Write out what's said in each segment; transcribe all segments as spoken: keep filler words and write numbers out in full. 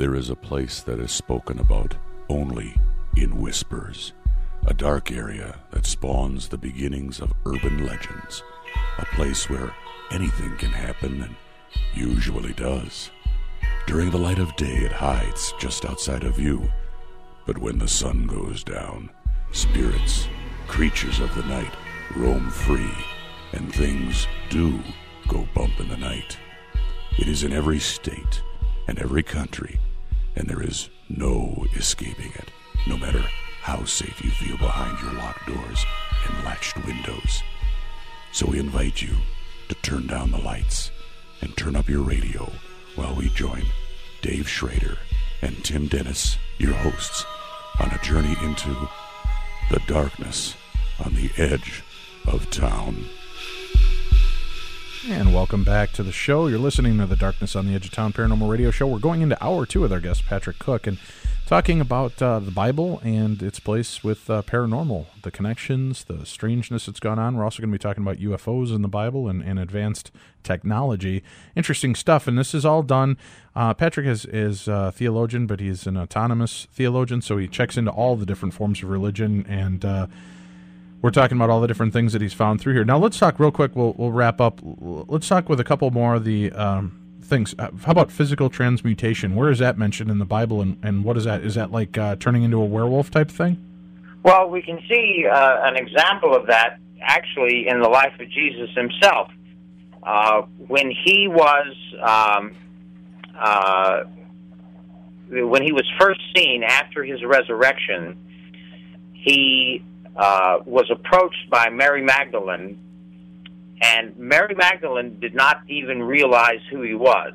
There is a place that is spoken about only in whispers, a dark area that spawns the beginnings of urban legends, a place where anything can happen and usually does. During the light of day, it hides just outside of view, but when the sun goes down, spirits, creatures of the night, roam free, and things do go bump in the night. It is in every state and every country, and there is no escaping it, no matter how safe you feel behind your locked doors and latched windows. So we invite you to turn down the lights and turn up your radio while we join Dave Schrader and Tim Dennis, your hosts, on a journey into the darkness on the edge of town. And welcome back to the show. You're listening to the Darkness on the Edge of Town Paranormal Radio Show. We're going into hour two with our guest, Patrick Cook, and talking about uh, the Bible and its place with uh, paranormal, the connections, the strangeness that's gone on. We're also going to be talking about U F Os in the Bible and, and advanced technology. Interesting stuff, and this is all done. Uh, Patrick is, is a theologian, but he's an autonomous theologian, so he checks into all the different forms of religion, and uh, we're talking about all the different things that he's found through here. Now, let's talk real quick. We'll, we'll wrap up. Let's talk with a couple more of the um, things. Uh, how about physical transmutation? Where is that mentioned in the Bible, and, and what is that? Is that like uh, turning into a werewolf type thing? Well, we can see uh, an example of that actually in the life of Jesus himself. Uh, when he was um, uh, when he was first seen after his resurrection, he Uh, was approached by Mary Magdalene, and Mary Magdalene did not even realize who he was.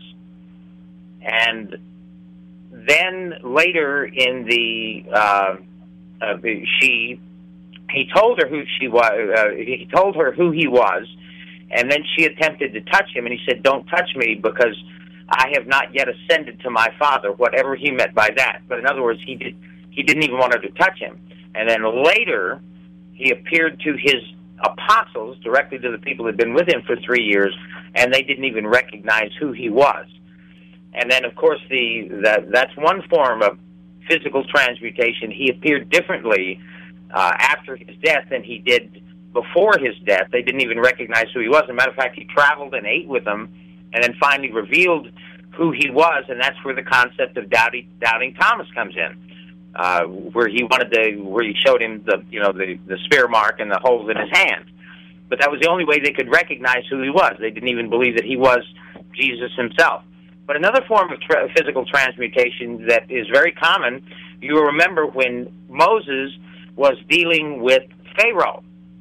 And then later in the, uh, uh, she, he told her who she was. Uh, he told her who he was, and then she attempted to touch him, and he said, "Don't touch me, because I have not yet ascended to my Father." Whatever he meant by that, but in other words, he did. He didn't even want her to touch him. And then later, he appeared to his apostles, directly to the people who had been with him for three years, and they didn't even recognize who he was. And then, of course, the that, that's one form of physical transmutation. He appeared differently uh, after his death than he did before his death. They didn't even recognize who he was. As a matter of fact, he traveled and ate with them, and then finally revealed who he was, and that's where the concept of doubting, doubting Thomas comes in. Uh, where he wanted to, where he showed him the, you know, the, the spear mark and the holes in his hand. But that was the only way they could recognize who he was. They didn't even believe that he was Jesus himself. But another form of tra- physical transmutation that is very common, you will remember when Moses was dealing with Pharaoh.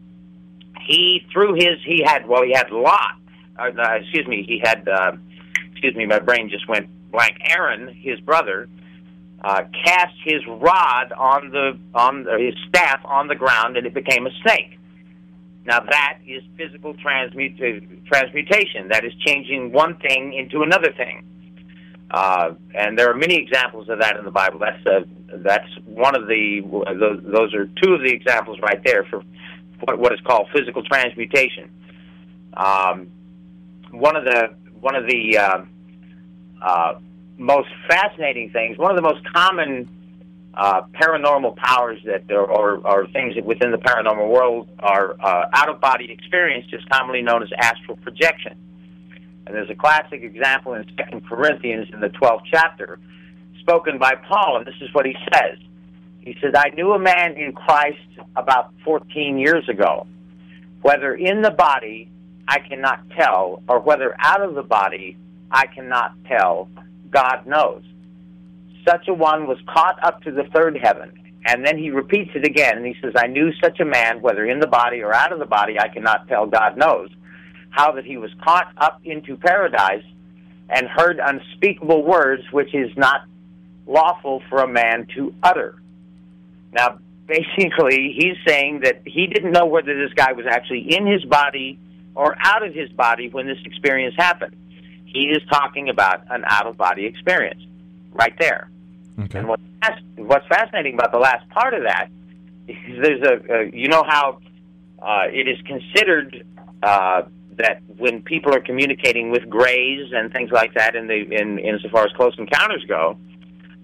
He, through his, he had, well, he had Lot, uh, excuse me, he had, uh, excuse me, my brain just went blank. Aaron, his brother, Uh, cast his rod on the on the, his staff on the ground, and it became a snake. Now that is physical transmut- transmutation. That is changing one thing into another thing. Uh, and there are many examples of that in the Bible. That's uh, that's one of the those, those are two of the examples right there for what, what is called physical transmutation. Um, one of the one of the uh, uh, most fascinating things, one of the most common uh, paranormal powers that, or, or, or things that within the paranormal world are uh, out-of-body experience, is commonly known as astral projection. And there's a classic example in Second Corinthians in the twelfth chapter, spoken by Paul, and this is what he says. He says, "I knew a man in Christ about fourteen years ago. Whether in the body, I cannot tell, or whether out of the body, I cannot tell. God knows. Such a one was caught up to the third heaven." And then he repeats it again, and he says, "I knew such a man, whether in the body or out of the body, I cannot tell, God knows, how that he was caught up into paradise and heard unspeakable words which is not lawful for a man to utter." Now, basically, he's saying that he didn't know whether this guy was actually in his body or out of his body when this experience happened. He is talking about an out-of-body experience right there. Okay. And what's, what's fascinating about the last part of that is there's a, a you know how uh, it is considered uh, that when people are communicating with grays and things like that, in the in insofar as close encounters go,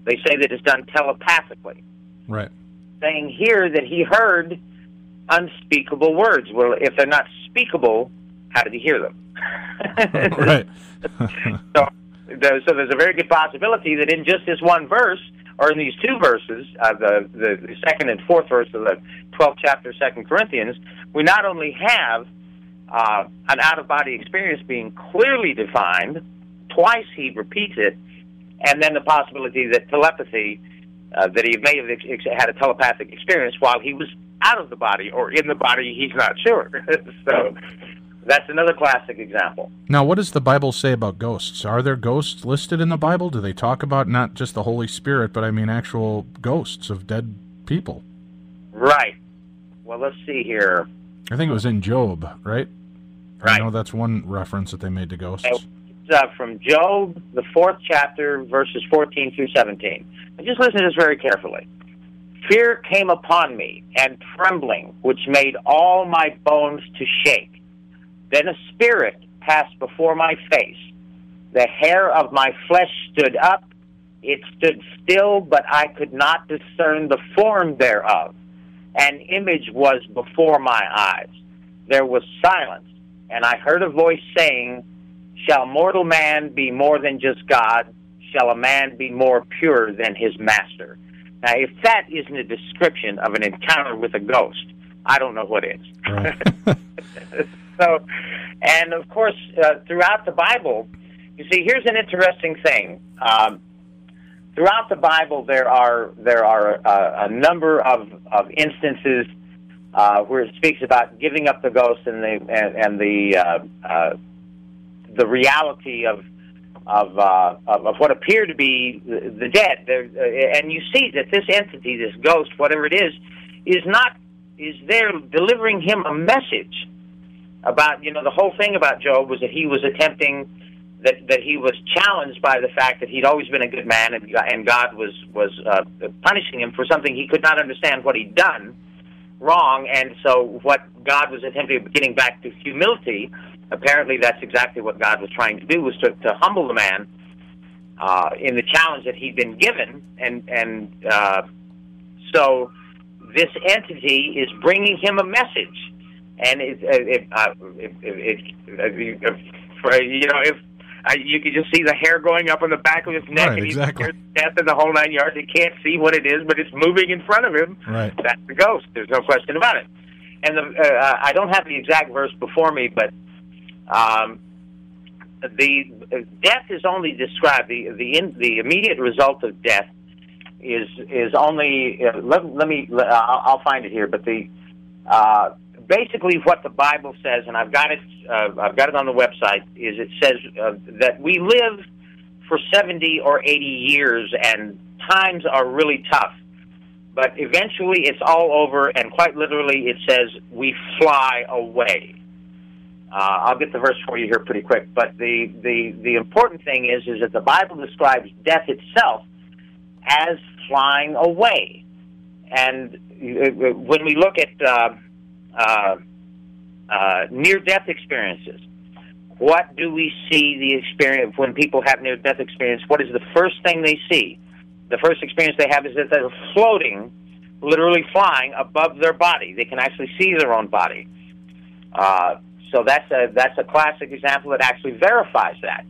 They say that it's done telepathically. Right. Saying here that he heard unspeakable words. Well, if they're not speakable, how did he hear them? Right. so, so there's a very good possibility that in just this one verse, or in these two verses, uh, the, the the second and fourth verse of the twelfth chapter of Second Corinthians, we not only have uh, an out-of-body experience being clearly defined, twice he repeats it, and then the possibility that telepathy, uh, that he may have ex- ex- had a telepathic experience while he was out of the body, or in the body, he's not sure. So that's another classic example. Now, what does the Bible say about ghosts? Are there ghosts listed in the Bible? Do they talk about not just the Holy Spirit, but I mean actual ghosts of dead people? Right. Well, let's see here. I think it was in Job, right? Right. I know that's one reference that they made to ghosts. It's uh, from Job, the fourth chapter, verses fourteen through seventeen. And just listen to this very carefully. Fear came upon me, and trembling, which made all my bones to shake. Then a spirit passed before my face. The hair of my flesh stood up. It stood still, but I could not discern the form thereof. An image was before my eyes. There was silence, and I heard a voice saying, Shall mortal man be more than just God? Shall a man be more pure than his master? Now, if that isn't a description of an encounter with a ghost, I don't know what is. Right. So, and of course, uh, throughout the Bible, you see, here's an interesting thing. Um, throughout the Bible, there are there are uh, a number of of instances uh, where it speaks about giving up the ghost and the and, and the uh, uh, the reality of of, uh, of of what appear to be the, the dead. There, uh, and you see that this entity, this ghost, whatever it is, is not is there delivering him a message about, you know, the whole thing about Job was that he was attempting, that that he was challenged by the fact that he'd always been a good man, and and God was was uh, punishing him for something he could not understand what he'd done wrong, and so what God was attempting, getting back to humility. Apparently, that's exactly what God was trying to do, was to, to humble the man uh, in the challenge that he'd been given, and and uh, so this entity is bringing him a message. And it, it, uh, it, it, it, it, you know, if uh, you can just see the hair going up on the back of his neck, right, and exactly. he's death in the whole nine yards. He can't see what it is, but it's moving in front of him. Right. That's the ghost. There's no question about it. And the, uh, I don't have the exact verse before me, but um, the uh, death is only described. The the in, the immediate result of death is is only. Uh, let, let me. Uh, I'll, I'll find it here, but the. Uh, Basically, what the Bible says, and I've got it, uh, I've got it on the website, is it says uh, that we live for seventy or eighty years, and times are really tough. But eventually, it's all over, and quite literally, it says we fly away. Uh, I'll get the verse for you here pretty quick. But the the the important thing is is that the Bible describes death itself as flying away, and uh, when we look at uh, Uh, uh, near-death experiences. What do we see the experience when people have near-death experience? What is the first thing they see? The first experience they have is that they're floating, literally flying above their body. They can actually see their own body. Uh, so that's a that's a classic example that actually verifies that.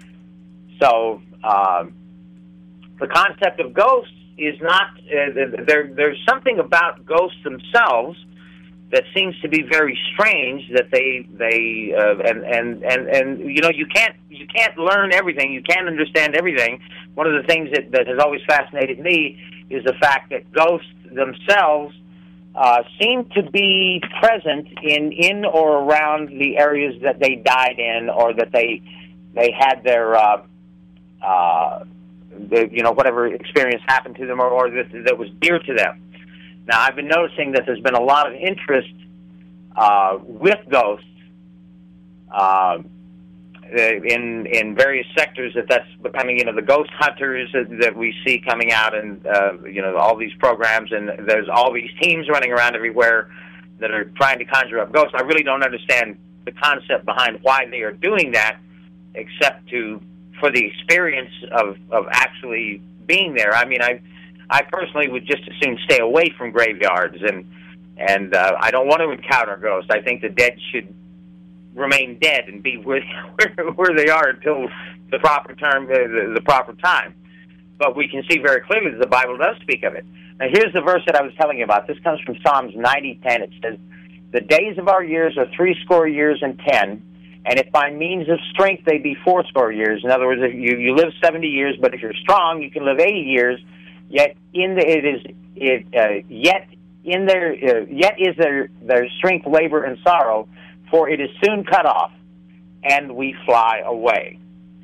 So um, the concept of ghosts is not uh, there. There's something about ghosts themselves that seems to be very strange. That they they uh, and, and and and you know you can't you can't learn everything. You can't understand everything. One of the things that, that has always fascinated me is the fact that ghosts themselves uh, seem to be present in in or around the areas that they died in, or that they they had their uh, uh, the, you know whatever experience happened to them, or, or that, that was dear to them. Now, I've been noticing that there's been a lot of interest uh, with ghosts uh, in in various sectors. That that's becoming, you know, the ghost hunters that, that we see coming out, and uh, you know, all these programs, and there's all these teams running around everywhere that are trying to conjure up ghosts. I really don't understand the concept behind why they are doing that, except to for the experience of of actually being there. I mean, I I personally would just as soon stay away from graveyards, and and uh, I don't want to encounter ghosts. I think the dead should remain dead and be where where, where they are until the proper term, the, the proper time. But we can see very clearly that the Bible does speak of it. Now, here's the verse that I was telling you about. This comes from Psalms ninety ten. It says, "The days of our years are threescore years and ten, and if by means of strength they be fourscore years." In other words, if you, you live seventy years, but if you're strong, you can live eighty years. Yet in the it is it uh, yet in their uh, yet is their their strength labor and sorrow, for it is soon cut off, and we fly away.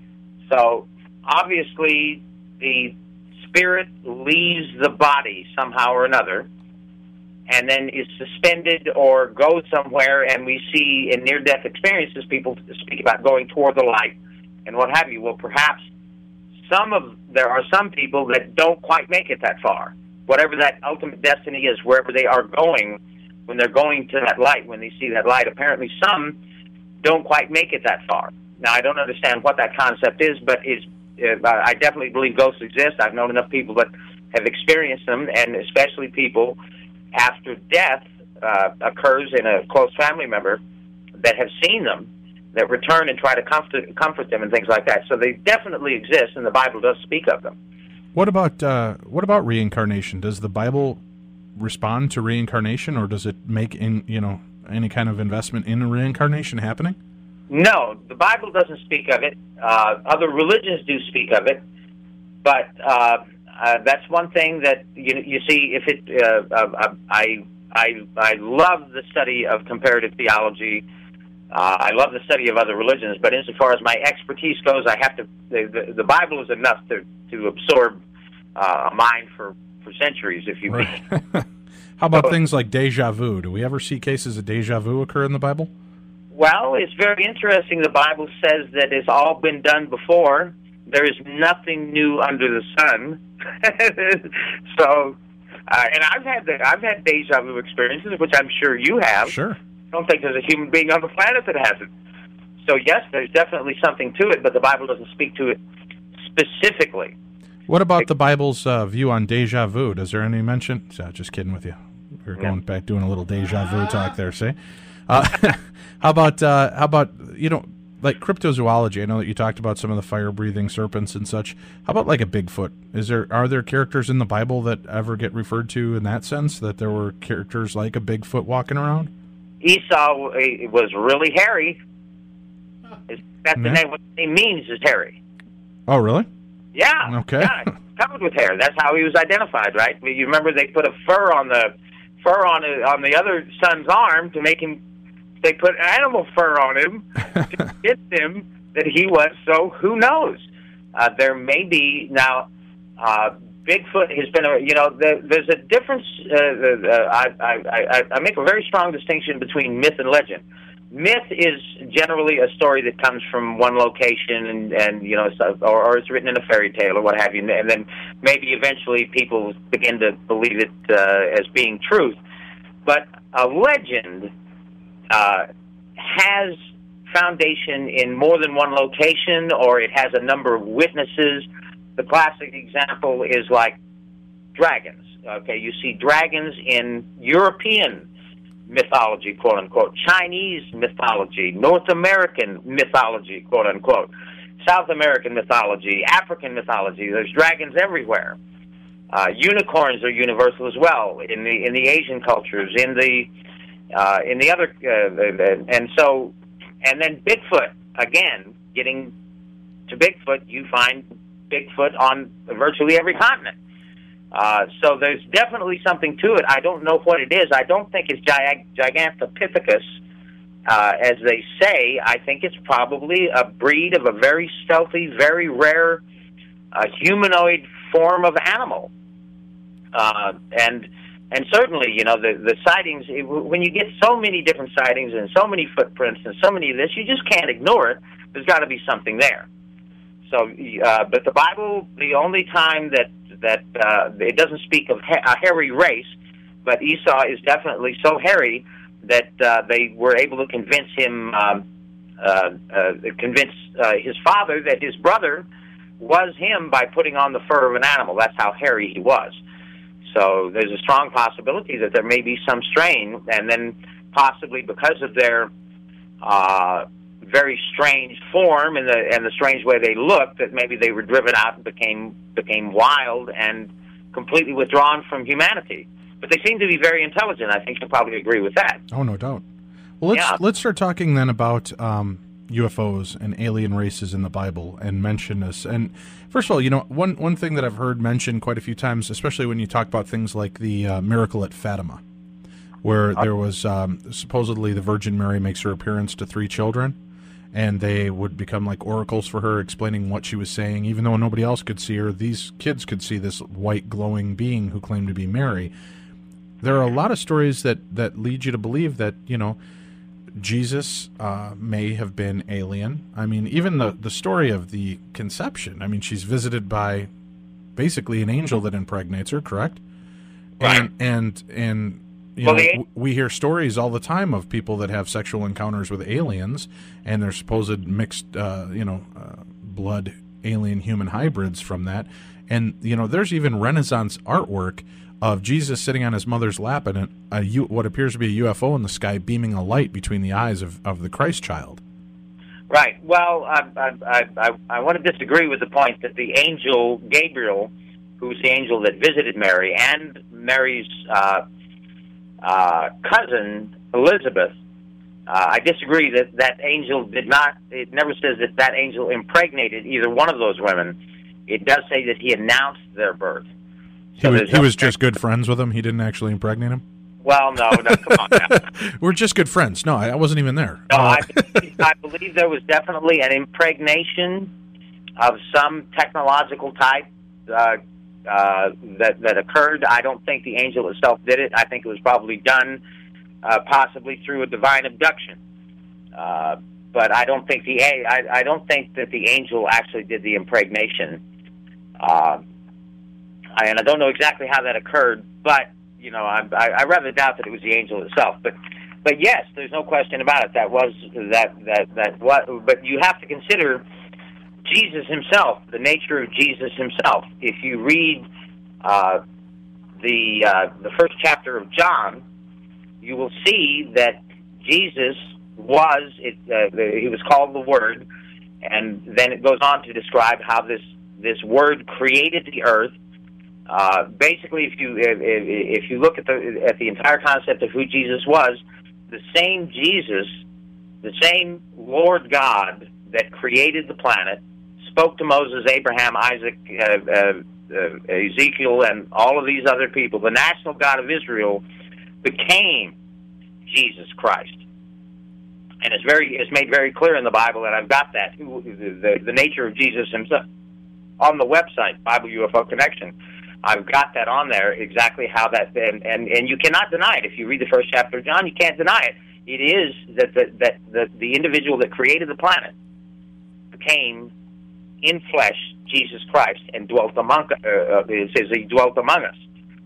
So obviously, the spirit leaves the body somehow or another, and then is suspended or goes somewhere, and we see in near-death experiences people speak about going toward the light and what have you. Well, perhaps some of there are some people that don't quite make it that far. Whatever that ultimate destiny is, wherever they are going, when they're going to that light, when they see that light, apparently some don't quite make it that far. Now, I don't understand what that concept is, but is I definitely believe ghosts exist. I've known enough people that have experienced them, and especially people after death uh, occurs in a close family member that have seen them, that return and try to comfort, comfort them and things like that. So they definitely exist, and the Bible does speak of them. What about uh, what about reincarnation? Does the Bible respond to reincarnation, or does it make in you know any kind of investment in reincarnation happening? No, the Bible doesn't speak of it. Uh, other religions do speak of it, but uh, uh, that's one thing that you you see. If it, uh, uh, I I I love the study of comparative theology. Uh, I love the study of other religions, but insofar as my expertise goes, I have to. The, the, the Bible is enough to to absorb uh, a mind for, for centuries, if you right. will. How about so, things like deja vu? Do we ever see cases of deja vu occur in the Bible? Well, it's very interesting. The Bible says that it's all been done before. There is nothing new under the sun. so, uh, and I've had the, I've had deja vu experiences, which I'm sure you have. Sure. I don't think there's a human being on the planet that hasn't. So, yes, there's definitely something to it, but the Bible doesn't speak to it specifically. What about the Bible's uh, view on deja vu? Does there any mention? So, just kidding with you. We're going yeah. back doing a little deja vu talk there, see? Uh, how about, uh, how about you know, like cryptozoology? I know that you talked about some of the fire-breathing serpents and such. How about like a Bigfoot? Is there Are there characters in the Bible that ever get referred to in that sense, that there were characters like a Bigfoot walking around? Esau was really hairy. That's the yeah. name. What he means is hairy. Oh, really? Yeah. Okay. Yeah, covered with hair. That's how he was identified, right? You remember they put a fur on the fur on a, on the other son's arm to make him. They put animal fur on him to convince him that he was. So who knows? Uh, there may be now. Uh, Bigfoot has been a. You know, there, there's a difference. Uh, uh, I, I, I make a very strong distinction between myth and legend. Myth is generally a story that comes from one location, and, and you know, or, or it's written in a fairy tale or what have you, and then maybe eventually people begin to believe it uh, as being truth. But a legend uh, has foundation in more than one location, or it has a number of witnesses. The classic example is like dragons. Okay, you see dragons in European mythology, quote unquote, Chinese mythology, North American mythology, quote unquote, South American mythology, African mythology. There's dragons everywhere. Uh, unicorns are universal as well in the in the Asian cultures, in the uh, in the other, uh, and so, and then Bigfoot again. Getting to Bigfoot, you find Bigfoot on virtually every continent. Uh, so there's definitely something to it. I don't know what it is. I don't think it's Gig- Gigantopithecus, uh, as they say. I think it's probably a breed of a very stealthy, very rare uh, humanoid form of animal. Uh, and and certainly, you know, the, the sightings, it, when you get so many different sightings and so many footprints and so many of this, you just can't ignore it. There's got to be something there. So, uh, but the Bible, the only time that that uh, it doesn't speak of ha- a hairy race, but Esau is definitely so hairy that uh, they were able to convince him, um, uh, uh, convince uh, his father that his brother was him by putting on the fur of an animal. That's how hairy he was. So there's a strong possibility that there may be some strain, and then possibly because of their uh, very strange form and the and the strange way they looked, that maybe they were driven out and became became wild and completely withdrawn from humanity. But they seem to be very intelligent. I think you'll probably agree with that. Oh, no doubt. Well, let's Yeah. let's start talking then about um, U F Os and alien races in the Bible, and mention this. And first of all, you know, one one thing that I've heard mentioned quite a few times, especially when you talk about things like the uh, miracle at Fatima, where there was um, supposedly the Virgin Mary makes her appearance to three children, and they would become like oracles for her, explaining what she was saying. Even though nobody else could see her, these kids could see this white glowing being who claimed to be Mary. There are a lot of stories that, that lead you to believe that, you know, Jesus uh, may have been alien. I mean, even the, the story of the conception, I mean, she's visited by basically an angel that impregnates her, correct? Right. And, and, and you Well, know, the- w- we hear stories all the time of people that have sexual encounters with aliens, and their supposed mixed, uh, you know, uh, blood alien-human hybrids from that. And, you know, there's even Renaissance artwork of Jesus sitting on his mother's lap and a, a U, what appears to be a U F O in the sky beaming a light between the eyes of, of the Christ child. Right. Well, I, I, I, I, I want to disagree with the point that the angel Gabriel, who's the angel that visited Mary, and Mary's uh, uh, cousin Elizabeth, uh, I disagree that that angel did not, it never says that that angel impregnated either one of those women. It does say that he announced their birth. He So was, there's he no- was just good friends with him. He didn't actually impregnate him. Well, no, no, come on now. We're just good friends. No, I, I wasn't even there. No, Uh, I, believe, I believe there was definitely an impregnation of some technological type uh, uh, that that occurred. I don't think the angel itself did it. I think it was probably done uh, possibly through a divine abduction. Uh, but I don't think the a I, I don't think that the angel actually did the impregnation. Uh, I, and I don't know exactly how that occurred, but you know, I, I, I rather doubt that it was the angel itself. But, but yes, there's no question about it. That was that that that what. But you have to consider Jesus himself, the nature of Jesus himself. If you read uh, the uh, the first chapter of John, you will see that Jesus was it. Uh, the, he was called the Word, and then it goes on to describe how this this Word created the earth. Uh, basically, if you if, if you look at the at the entire concept of who Jesus was, the same Jesus, the same Lord God that created the planet, spoke to Moses, Abraham, Isaac, uh, uh, uh, Ezekiel, and all of these other people. The national God of Israel became Jesus Christ, and it's very it's made very clear in the Bible that I've got that who, the, the nature of Jesus himself on the website Bible U F O Connection. I've got that on there, exactly how that, and, and, and you cannot deny it. If you read the first chapter of John, you can't deny it. It is that the, that the, the individual that created the planet became, in flesh, Jesus Christ, and dwelt among, uh, it says he dwelt among us.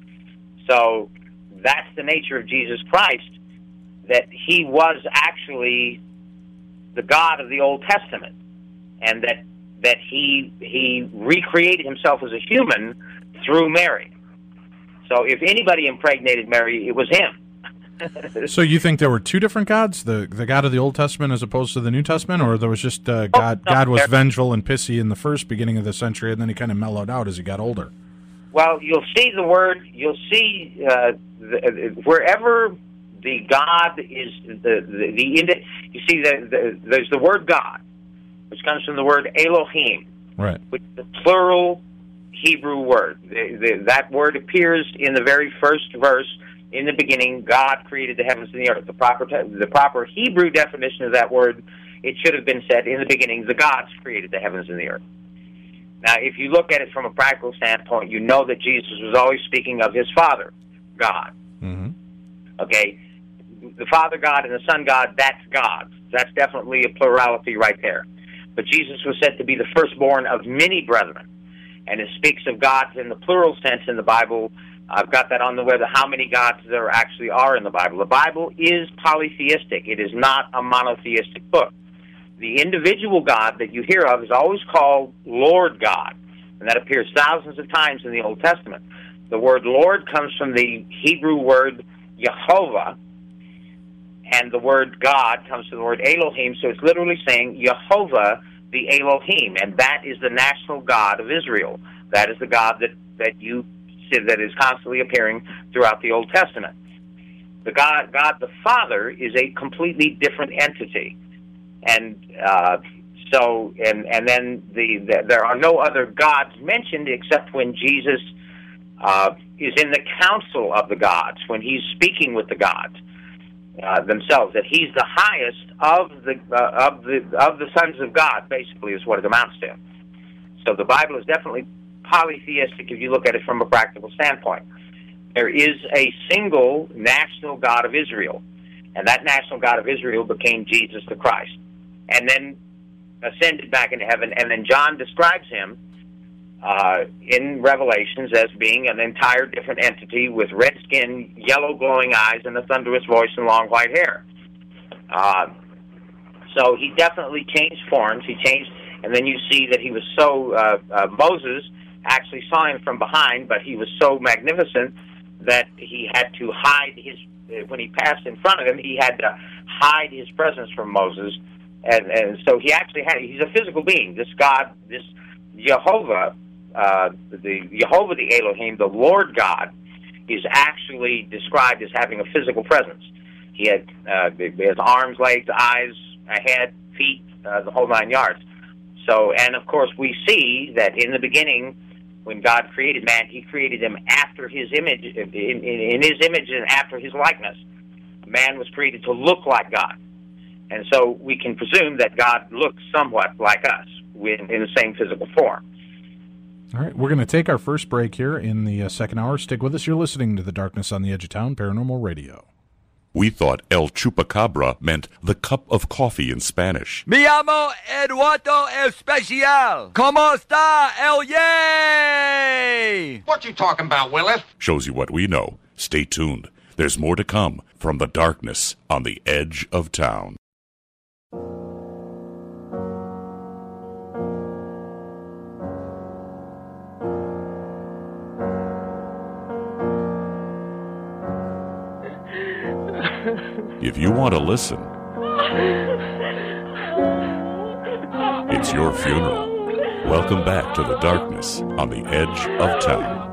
So that's the nature of Jesus Christ, that he was actually the God of the Old Testament, and that that he he recreated himself as a human through Mary. So if anybody impregnated Mary, it was him. So you think there were two different gods, the the God of the Old Testament as opposed to the New Testament, or there was just uh, God? Oh, no, God was there- vengeful and pissy in the first beginning of the century, and then he kind of mellowed out as he got older. Well, you'll see the word. You'll see uh, the, wherever the God is the the, the indi- you see the, the there's the word God, which comes from the word Elohim, Right. which is the plural Hebrew word. The, the, that word appears in the very first verse. In the beginning, God created the heavens and the earth. The proper the proper Hebrew definition of that word, it should have been said, in the beginning, the gods created the heavens and the earth. Now, if you look at it from a practical standpoint, you know that Jesus was always speaking of his Father, God. Mm-hmm. Okay? The Father God and the Son God, that's God. That's definitely a plurality right there. But Jesus was said to be the firstborn of many brethren. And it speaks of gods in the plural sense in the Bible. I've got that on the web, how many gods there actually are in the Bible. The Bible is polytheistic. It is not a monotheistic book. the individual God that you hear of is always called Lord God, and that appears thousands of times in the Old Testament. The word Lord comes from the Hebrew word Yehovah, and the word God comes from the word Elohim, so it's literally saying Yehovah the Elohim, and that is the national God of Israel. That is the God that, that you see that is constantly appearing throughout the Old Testament. The God, God the Father is a completely different entity, and uh, so and and then the, the there are no other gods mentioned except when Jesus uh, is in the council of the gods, when he's speaking with the gods uh, themselves. That he's the highest of the uh, of the of the sons of God, basically, is what it amounts to. So the Bible is definitely polytheistic if you look at it from a practical standpoint. There is a single national God of Israel, and that national God of Israel became Jesus the Christ, and then ascended back into heaven, and then John describes him uh, in Revelations as being an entire different entity with red skin, yellow glowing eyes, and a thunderous voice and long white hair. Uh, so he definitely changed forms. He changed, and then you see that he was so, uh, uh, Moses actually saw him from behind, but he was so magnificent that he had to hide his, when he passed in front of him, he had to hide his presence from Moses. And, and so he actually had, he's a physical being. This God, this Jehovah, uh, the Jehovah the Elohim, the Lord God, is actually described as having a physical presence. He had uh, his arms, legs, eyes, a head, feet, uh, the whole nine yards. So, and of course we see that in the beginning, when God created man, he created him after his image, in, in, in his image and after his likeness. Man was created to look like God. And so we can presume that God looks somewhat like us in, in the same physical form. All right, we're going to take our first break here in the uh, second hour. Stick with us. You're listening to The Darkness on the Edge of Town, Paranormal Radio. We thought El Chupacabra meant the cup of coffee in Spanish. Me llamo Eduardo Especial. ¿Cómo está el yay? What you talking about, Willis? Shows you what we know. Stay tuned. There's more to come from The Darkness on the Edge of Town. If you want to listen, it's your funeral. Welcome back to The Darkness on the Edge of Town.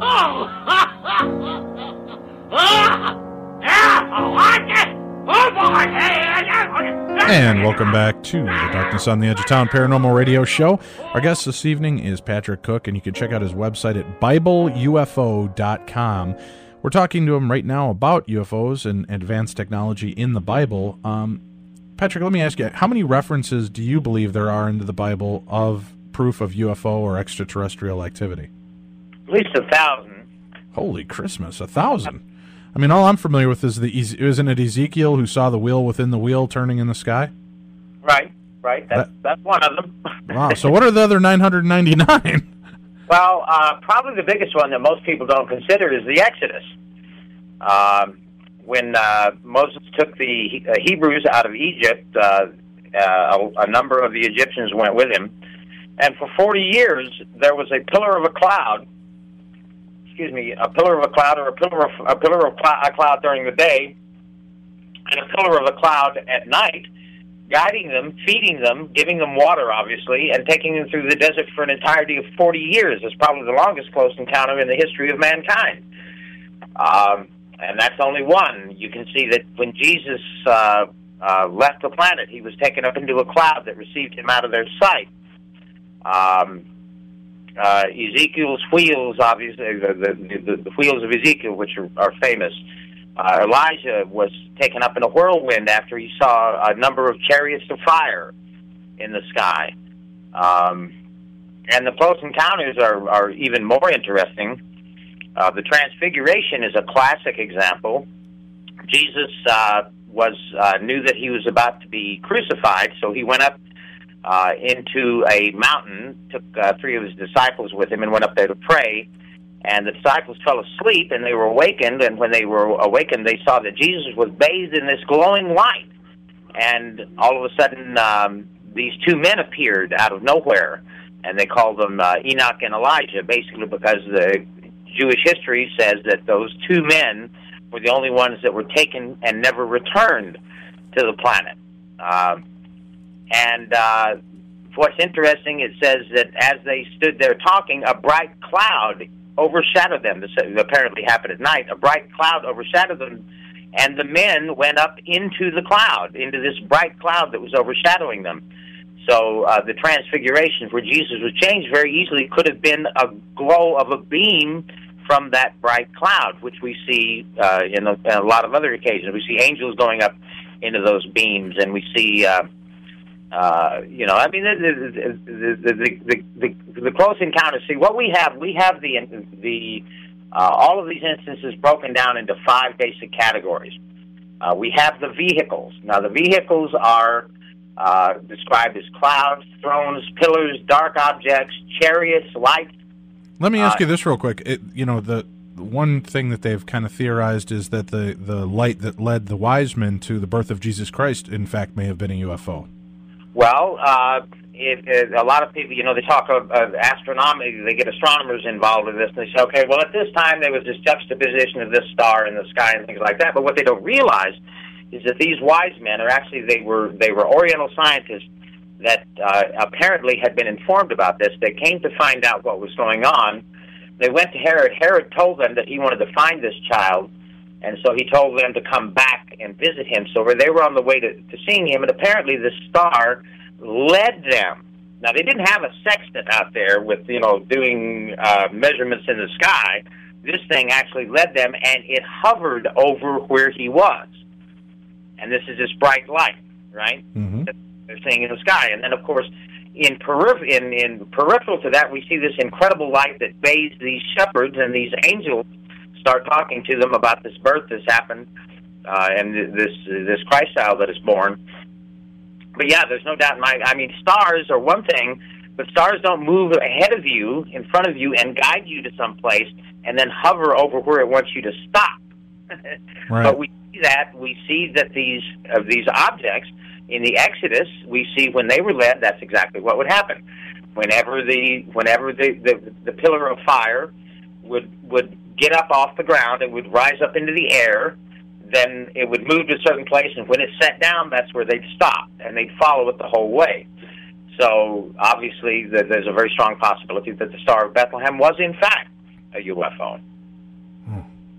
And welcome back to The Darkness on the Edge of Town Paranormal Radio Show. Our guest this evening is Patrick Cook, and you can check out his website at Bible U F O dot com. We're talking to him right now about U F Os and advanced technology in the Bible. Um, Patrick, let me ask you, how many references do you believe there are into the Bible of proof of U F O or extraterrestrial activity? At least a thousand. Holy Christmas, a thousand. I mean, all I'm familiar with is the, isn't it Ezekiel who saw the wheel within the wheel turning in the sky? Right, right. That's, that, that's one of them. Wow, so what are the other nine hundred ninety-nine? Well, uh, probably the biggest one that most people don't consider is the Exodus. Um, when uh, Moses took the uh, Hebrews out of Egypt, uh, uh, a, a number of the Egyptians went with him. And for forty years, there was a pillar of a cloud, excuse me, a pillar of a cloud or a pillar of a pillar of cl- a cloud during the day, and a pillar of a cloud at night, guiding them, feeding them, giving them water, obviously, and taking them through the desert for an entirety of forty years. It's probably the longest close encounter in the history of mankind. Um, and that's only one. You can see that when Jesus uh, uh, left the planet, he was taken up into a cloud that received him out of their sight. Um, uh, Ezekiel's wheels, obviously, the, the, the, the wheels of Ezekiel, which are, are famous. Uh, Elijah was taken up in a whirlwind after he saw a number of chariots of fire in the sky. Um, and the close encounters are, are even more interesting. Uh, the Transfiguration is a classic example. Jesus uh, was uh, knew that he was about to be crucified, so he went up uh, into a mountain, took uh, three of his disciples with him, and went up there to pray. And the disciples fell asleep, and they were awakened, and when they were awakened, they saw that Jesus was bathed in this glowing light. And all of a sudden, um, these two men appeared out of nowhere, and they called them uh, Enoch and Elijah, basically because the Jewish history says that those two men were the only ones that were taken and never returned to the planet. Um, and uh, what's interesting, it says that as they stood there talking, a bright cloud overshadowed them. This apparently happened at night. A bright cloud overshadowed them, and the men went up into the cloud, into this bright cloud that was overshadowing them. So uh, the transfiguration where Jesus was changed very easily could have been a glow of a beam from that bright cloud, which we see uh, in, a, in a lot of other occasions. We see angels going up into those beams, and we see, uh, uh, you know, I mean, the the, the, the, the, the close encounters. See, what we have, we have the the uh, all of these instances broken down into five basic categories. Uh, we have the vehicles. Now, the vehicles are uh, described as clouds, thrones, pillars, dark objects, chariots, lights. Let me ask uh, you this real quick. It, you know, the one thing that they've kind of theorized is that the, the light that led the wise men to the birth of Jesus Christ, in fact, may have been a U F O. Well, uh, it, it, a lot of people, you know, they talk of, of astronomy, they get astronomers involved in this, and they say, okay, well, at this time there was this juxtaposition of this star in the sky and things like that, but what they don't realize is that these wise men are actually, they were, they were Oriental scientists that uh, apparently had been informed about this. They came to find out what was going on. They went to Herod. Herod told them that he wanted to find this child, and so he told them to come back and visit him. So they were on the way to, to seeing him, and apparently this star led them. Now, they didn't have a sextant out there with, you know, doing uh, measurements in the sky. This thing actually led them, and it hovered over where he was. And this is this bright light, right? Mm-hmm. They're seeing in the sky. And then, of course, in, peripher- in, in peripheral to that, we see this incredible light that bathes these shepherds, and these angels start talking to them about this birth that's happened uh, and this this Christ child that is born. But, yeah, there's no doubt in my... I mean, stars are one thing, but stars don't move ahead of you, in front of you, and guide you to some place and then hover over where it wants you to stop. Right. But we see that. We see that these of these objects... In the Exodus, we see when they were led, that's exactly what would happen. Whenever the whenever the, the, the pillar of fire would would get up off the ground, it would rise up into the air, then it would move to a certain place, and when it sat down, that's where they'd stop, and they'd follow it the whole way. So, obviously, the, there's a very strong possibility that the Star of Bethlehem was, in fact, a U F O. Hmm.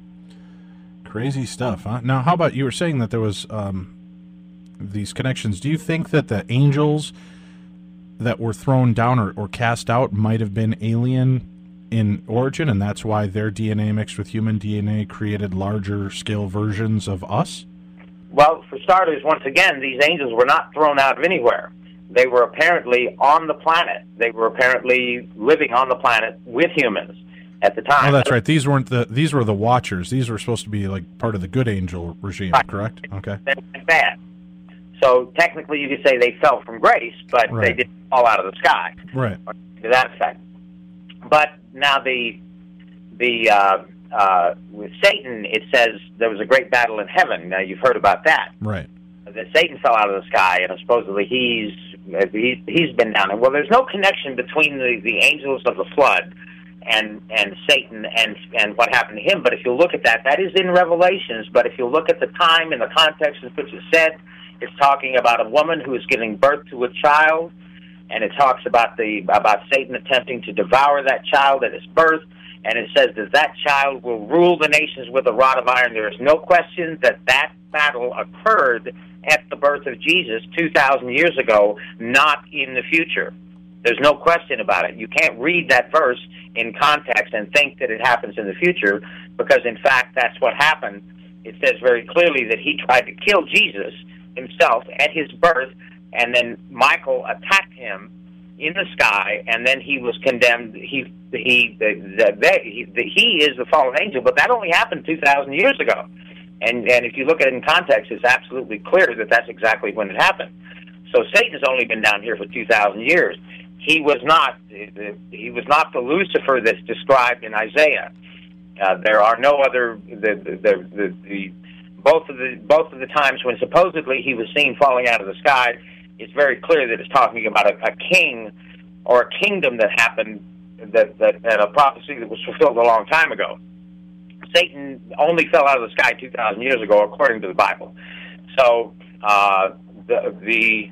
Crazy stuff, huh? Now, how about, you were saying that there was... Um these connections. Do you think that the angels that were thrown down or, or cast out might have been alien in origin, and that's why their D N A mixed with human D N A created larger scale versions of us? Well, for starters, once again, these angels were not thrown out of anywhere. They were apparently on the planet. They were apparently living on the planet with humans at the time. Oh, that's right. These weren't the these were the Watchers. These were supposed to be like part of the good angel regime, right. Correct? Okay. They went bad. So technically, you could say they fell from grace, but right. they didn't fall out of the sky. Right. To that effect. But now the the uh, uh, with Satan, it says there was a great battle in heaven. Now you've heard about that. Right. That Satan fell out of the sky, and supposedly he's he's, he's been down there. Well, there's no connection between the, the angels of the flood and and Satan and and what happened to him. But if you look at that, that is in Revelations. But if you look at the time and the context in which it's said. It's talking about a woman who is giving birth to a child, and it talks about the about Satan attempting to devour that child at its birth, and it says that that child will rule the nations with a rod of iron. There is no question that that battle occurred at the birth of Jesus two thousand years ago, not in the future. There's no question about it. You can't read that verse in context and think that it happens in the future, because, in fact, that's what happened. It says very clearly that he tried to kill Jesus himself at his birth, and then Michael attacked him in the sky, and then he was condemned. He he the, the, the, he, the, he is the fallen angel, but that only happened two thousand years ago. And and if you look at it in context, it's absolutely clear that that's exactly when it happened. So Satan's only been down here for two thousand years. He was not he was not the Lucifer that's described in Isaiah. Uh, there are no other the the the, the, the both of the both of the times when supposedly he was seen falling out of the sky, it's very clear that it's talking about a, a king or a kingdom that happened, that, that, that a prophecy that was fulfilled a long time ago. Satan only fell out of the sky two thousand years ago, according to the Bible. So uh, the the,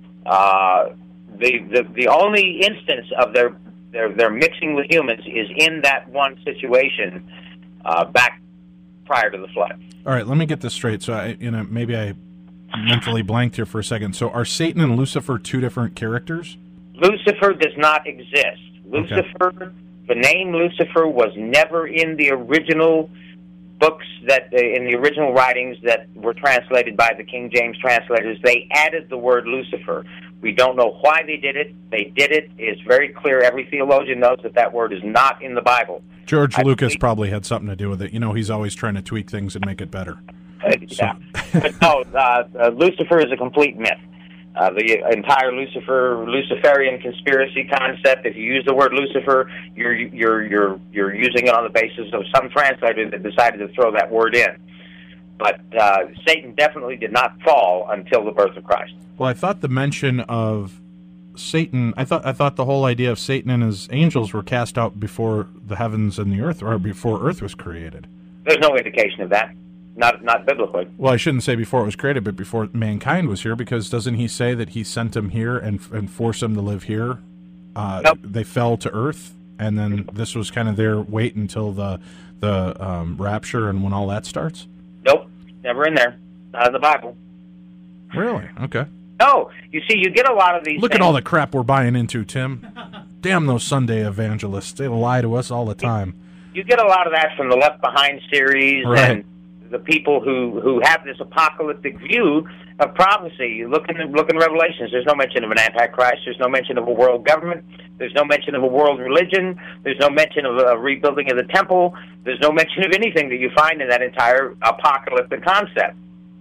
uh, the the the only instance of their their their mixing with humans is in that one situation uh, back prior to the flood. All right, let me get this straight. So I, you know, maybe I mentally blanked here for a second. So are Satan and Lucifer two different characters? Lucifer does not exist. Lucifer. Okay. The name Lucifer was never in the original books that, uh, in the original writings that were translated by the King James translators. They added the word Lucifer. We don't know why they did it. They did it. It's very clear. Every theologian knows that that word is not in the Bible. George I Lucas believe, probably had something to do with it. You know, he's always trying to tweak things and make it better. Uh, yeah. But no, uh, uh, Lucifer is a complete myth. Uh, the entire Lucifer Luciferian conspiracy concept. If you use the word Lucifer, you're you're you're you're using it on the basis of some translator that decided to throw that word in. But uh, Satan definitely did not fall until the birth of Christ. Well, I thought the mention of Satan. I thought I thought the whole idea of Satan and his angels were cast out before the heavens and the earth, or before Earth was created. There's no indication of that. Not not biblically. Well, I shouldn't say before it was created, but before mankind was here, because doesn't he say that he sent them here and and forced them to live here? Uh, nope. They fell to earth, and then this was kind of their wait until the the um, rapture and when all that starts? Nope, never in there. Not in the Bible. Really? Okay. No, you see, you get a lot of these Look things. at all the crap we're buying into, Tim. Damn those Sunday evangelists. They lie to us all the time. You get a lot of that from the Left Behind series right. and the people who, who have this apocalyptic view of prophecy. You look in, look in Revelations, there's no mention of an Antichrist, there's no mention of a world government, there's no mention of a world religion, there's no mention of a rebuilding of the temple, there's no mention of anything that you find in that entire apocalyptic concept.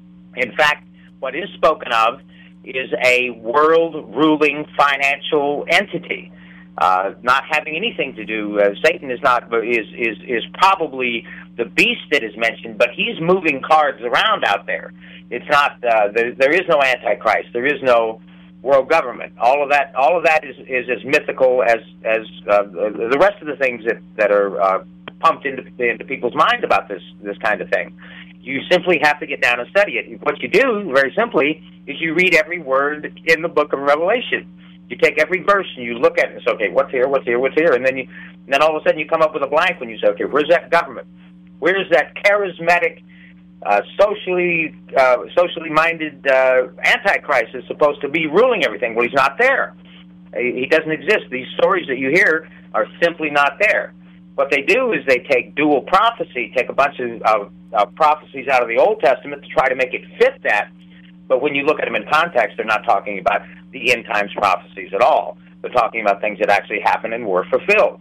In fact, what is spoken of is a world-ruling financial entity, uh, not having anything to do. Uh, Satan is not is is is probably the beast that is mentioned, but he's moving cards around out there. It's not uh, there. There is no Antichrist. There is no world government. All of that. All of that is is as mythical as as uh, the rest of the things that that are uh, pumped into into people's minds about this this kind of thing. You simply have to get down and study it. What you do, very simply, is you read every word in the book of Revelation. You take every verse and you look at it and say, okay, what's here, what's here, what's here? And then you, and then all of a sudden you come up with a blank when you say, okay, where's that government? Where's that charismatic, uh, socially uh, socially minded uh, Antichrist is supposed to be ruling everything? Well, he's not there. He doesn't exist. These stories that you hear are simply not there. What they do is they take dual prophecy, take a bunch of uh, uh, prophecies out of the Old Testament to try to make it fit that. But when you look at them in context, they're not talking about the end times prophecies at all. They're talking about things that actually happened and were fulfilled.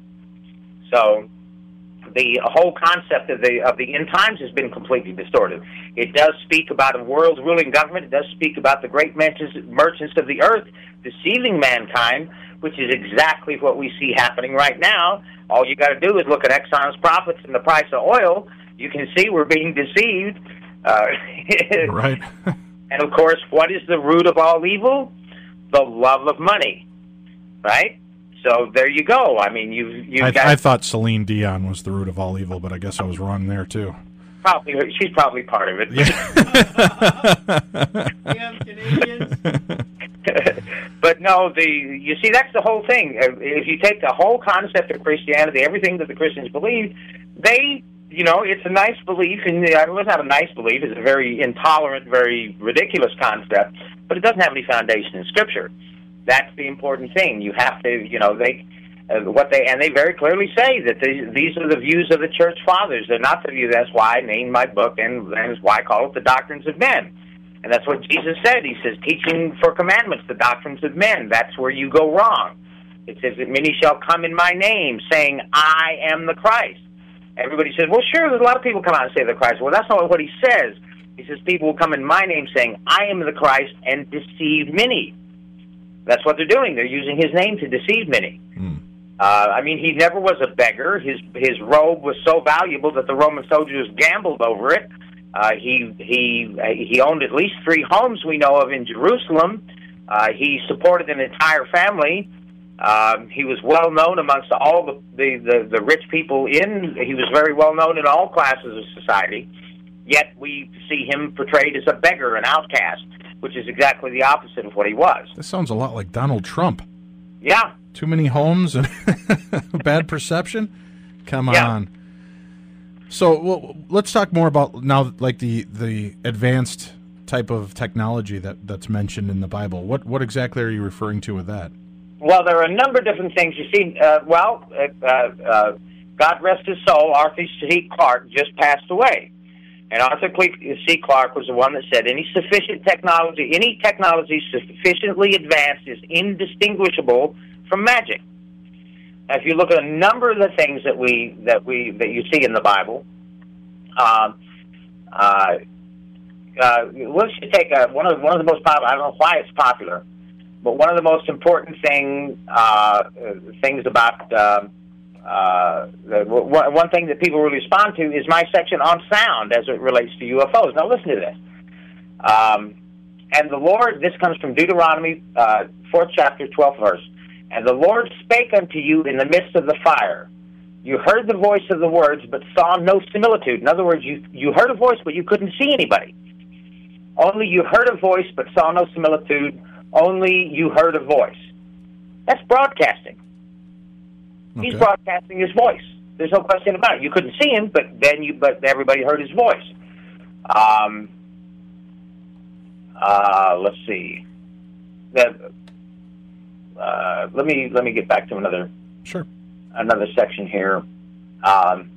So the whole concept of the of the end times has been completely distorted. It does speak about a world-ruling government. It does speak about the great merchants, merchants of the earth deceiving mankind, which is exactly what we see happening right now. All you got to do is look at Exxon's profits and the price of oil. You can see we're being deceived. Uh, right. And, of course, what is the root of all evil? The love of money, right? So there you go. I mean, you've, you've I, got... I thought Celine Dion was the root of all evil, but I guess I was wrong there, too. Probably, she's probably part of it. Yeah. Damn Canadians. But no, the you see, that's the whole thing. If you take the whole concept of Christianity, everything that the Christians believe, they, you know, it's a nice belief, and it was not a nice belief. It's a very intolerant, very ridiculous concept, but it doesn't have any foundation in Scripture. That's the important thing. You have to, you know, they, uh, what they, and they very clearly say that they, these are the views of the Church Fathers. They're not the view. That's why I named my book, and that's why I call it The Doctrines of Men. And that's what Jesus said. He says, teaching for commandments, the doctrines of men. That's where you go wrong. It says that many shall come in my name, saying, I am the Christ. Everybody says, well, sure, there's a lot of people come out and say the Christ. Well, that's not what he says. He says, people will come in my name, saying, I am the Christ, and deceive many. That's what they're doing. They're using his name to deceive many. Hmm. Uh, I mean, he never was a beggar. His his robe was so valuable that the Roman soldiers gambled over it. Uh, he he he owned at least three homes we know of in Jerusalem. Uh, he supported an entire family. Um, he was well known amongst all the, the, the, the rich people in. He was very well known in all classes of society. Yet we see him portrayed as a beggar, an outcast, which is exactly the opposite of what he was. This sounds a lot like Donald Trump. Yeah. Too many homes and bad perception? Come Yeah. on. So well, let's talk more about now, like the, the advanced type of technology that, that's mentioned in the Bible. What what exactly are you referring to with that? Well, there are a number of different things. You see, uh, well, uh, uh, God rest his soul, Arthur C. Clarke just passed away. And Arthur C. Clarke was the one that said any sufficient technology, any technology sufficiently advanced is indistinguishable from magic. Now, if you look at a number of the things that we that we that you see in the Bible, um, uh, uh, let's just take a, one of one of the most popular. I don't know why it's popular, but one of the most important thing uh, things about uh, uh, one, one thing that people really respond to is my section on sound as it relates to U F Os. Now, listen to this. Um, and the Lord, this comes from Deuteronomy, uh, fourth chapter, twelfth verse. And the Lord spake unto you in the midst of the fire. You heard the voice of the words, but saw no similitude. In other words, you, you heard a voice, but you couldn't see anybody. Only you heard a voice, but saw no similitude. Only you heard a voice. That's broadcasting. Okay. He's broadcasting his voice. There's no question about it. You couldn't see him, but then you, but everybody heard his voice. Um, uh, let's see. The, Uh, let me let me get back to another sure another section here. Um,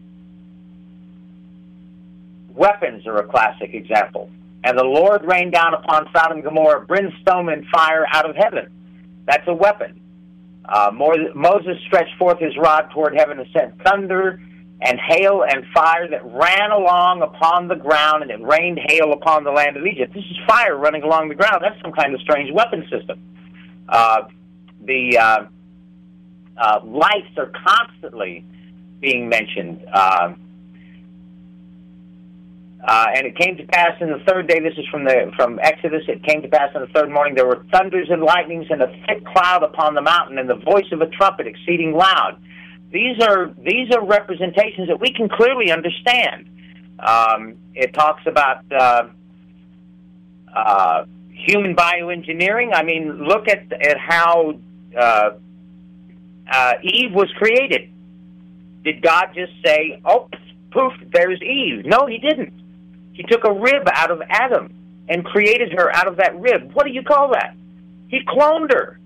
weapons are a classic example. And the Lord rained down upon Sodom and Gomorrah brimstone and fire out of heaven. That's a weapon. Uh, Moses stretched forth his rod toward heaven and sent thunder and hail and fire that ran along upon the ground, and it rained hail upon the land of Egypt. This is fire running along the ground. That's some kind of strange weapon system. Uh, the uh, uh, lights are constantly being mentioned. Uh, uh, and it came to pass in the third day, this is from the from Exodus, it came to pass in the third morning, there were thunders and lightnings and a thick cloud upon the mountain, and the voice of a trumpet exceeding loud. These are these are representations that we can clearly understand. Um, it talks about uh, uh, human bioengineering. I mean, look at at how uh, uh, Eve was created. Did God just say, "Oh, poof, there's Eve"? No, He didn't. He took a rib out of Adam and created her out of that rib. What do you call that? He cloned her.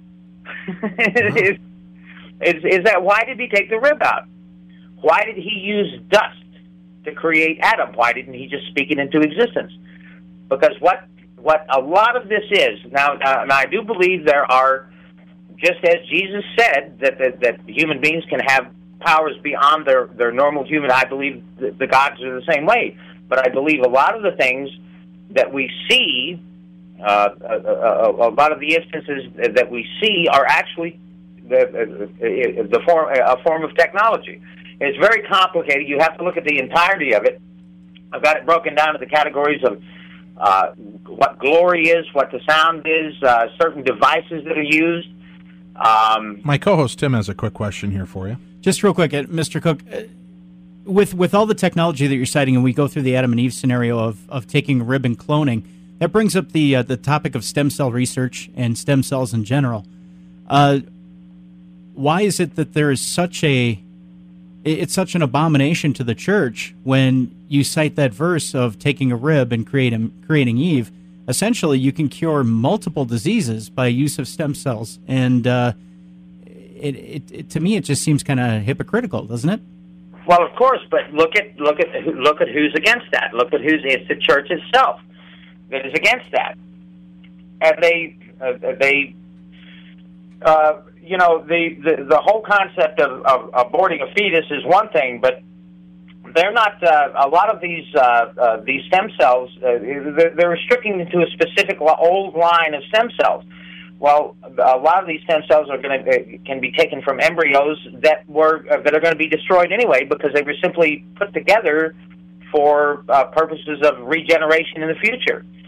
is, is, is that why did He take the rib out? Why did He use dust to create Adam? Why didn't He just speak it into existence? Because what what a lot of this is now, uh, and I do believe there are, just as Jesus said that that, that human beings can have powers beyond their, their normal human. I believe the, the gods are the same way. But I believe a lot of the things that we see, uh, a, a, a lot of the instances that we see are actually the, the form, a form of technology. It's very complicated. You have to look at the entirety of it. I've got it broken down to the categories of uh, what glory is, what the sound is, uh, certain devices that are used. Um, My co-host Tim has a quick question here for you. Just real quick, Mister Cook, with with all the technology that you're citing, and we go through the Adam and Eve scenario of, of taking a rib and cloning, that brings up the uh, the topic of stem cell research and stem cells in general. Uh, why is it that there is such a it's such an abomination to the church when you cite that verse of taking a rib and creating creating Eve? Essentially, you can cure multiple diseases by use of stem cells, and uh, it, it, it to me it just seems kind of hypocritical, doesn't it? Well, of course, but look at look at look at who's against that. Look at who's it's the church itself that is against that, and they uh, they uh, you know the, the the whole concept of, of aborting a fetus is one thing, but they're not. Uh, a lot of these uh, uh, these stem cells uh, they're, they're restricting to a specific old line of stem cells. Well, a lot of these stem cells are going to uh, can be taken from embryos that were uh, that are going to be destroyed anyway because they were simply put together for uh, purposes of regeneration in the future.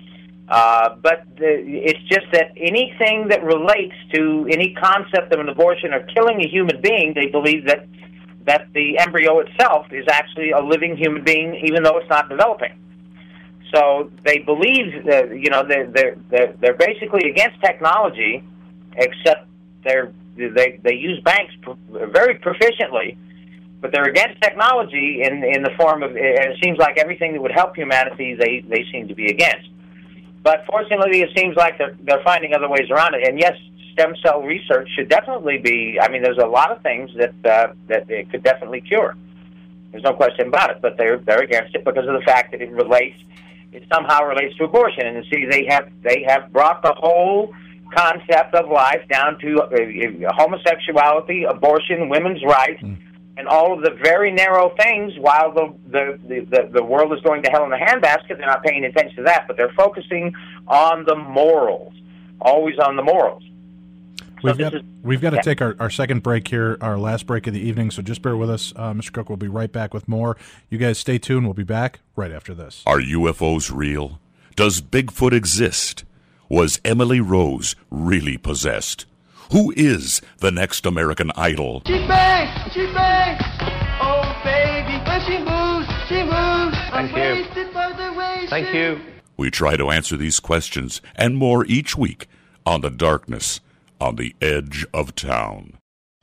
Uh, but the, it's just that anything that relates to any concept of an abortion or killing a human being, they believe that that the embryo itself is actually a living human being, even though it's not developing. So they believe that, you know, they're, they're, they're, they're basically against technology, except they're, they, they use banks very proficiently, but they're against technology in, in the form of, and it seems like everything that would help humanity, they, they seem to be against. But fortunately, it seems like they're, they're finding other ways around it. And yes, stem cell research should definitely be, I mean, there's a lot of things that uh, that it could definitely cure. There's no question about it, but they're they're against it because of the fact that it relates, it somehow relates to abortion. And see, they have they have brought the whole concept of life down to uh, homosexuality, abortion, women's rights, mm. and all of the very narrow things. While the the, the the the world is going to hell in a handbasket, they're not paying attention to that, but they're focusing on the morals, always on the morals. We've so got, is, we've got to yeah. take our, our second break here, our last break of the evening, so just bear with us. Uh, Mister Cook will be right back with more. You guys stay tuned. We'll be back right after this. Are U F Os real? Does Bigfoot exist? Was Emily Rose really possessed? Who is the next American Idol? She bangs, she bangs. Oh, baby, when she moves, she moves. I'm wasted by the way Thank she... you. We try to answer these questions and more each week on The Darkness on the Edge of Town.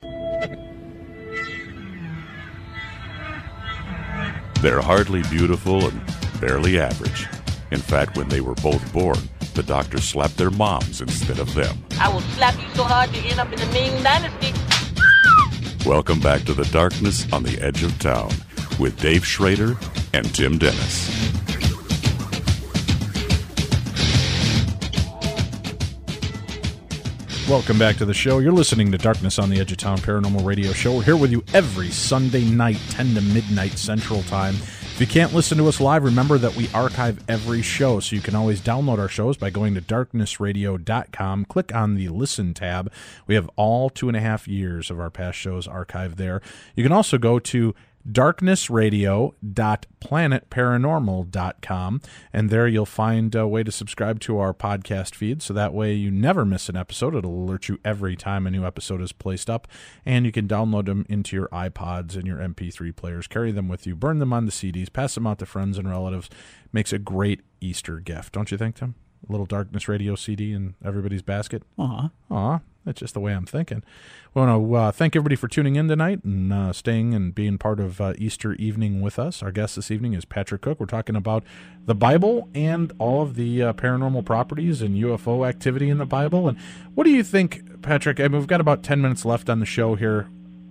They're hardly beautiful and barely average. In fact, when they were both born, the doctors slapped their moms instead of them. I will slap you so hard you end up in the Ming Dynasty. Welcome back to The Darkness on the Edge of Town with Dave Schrader and Tim Dennis. Welcome back to the show. You're listening to Darkness on the Edge of Town Paranormal Radio Show. We're here with you every Sunday night, ten to midnight Central Time. If you can't listen to us live, remember that we archive every show, so you can always download our shows by going to darkness radio dot com. Click on the Listen tab. We have all two and a half years of our past shows archived there. You can also go to darkness radio dot planet paranormal dot com, and there you'll find a way to subscribe to our podcast feed, so that way you never miss an episode. It'll alert you every time a new episode is placed up, and you can download them into your iPods and your M P three players, carry them with you, burn them onto C Ds, pass them out to friends and relatives. Makes a great Easter gift, don't you think, Tim? A little Darkness Radio C D in everybody's basket. Aw. Aw, that's just the way I'm thinking. We want to uh, thank everybody for tuning in tonight and uh, staying and being part of uh, Easter evening with us. Our guest this evening is Patrick Cook. We're talking about the Bible and all of the uh, paranormal properties and U F O activity in the Bible. And what do you think, Patrick? I mean, we've got about ten minutes left on the show here.